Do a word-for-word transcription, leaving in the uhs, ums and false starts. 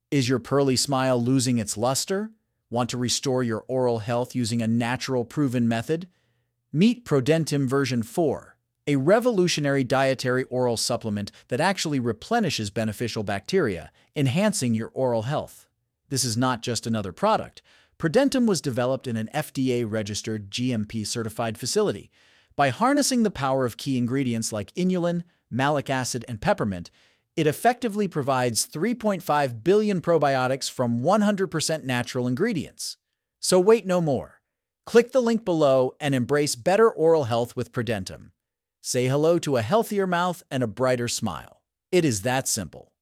Is your pearly smile losing its luster? Want to restore your oral health using a natural, proven method? Meet Prodentim version four, a revolutionary dietary oral supplement that actually replenishes beneficial bacteria, enhancing your oral health. This is not just another product. Prodentim was developed in an F D A-registered, G M P-certified facility. By harnessing the power of key ingredients like inulin, malic acid, and peppermint, it effectively provides three point five billion probiotics from one hundred percent natural ingredients. So wait no more. Click the link below and embrace better oral health with Prodentim. Say hello to a healthier mouth and a brighter smile. It is that simple.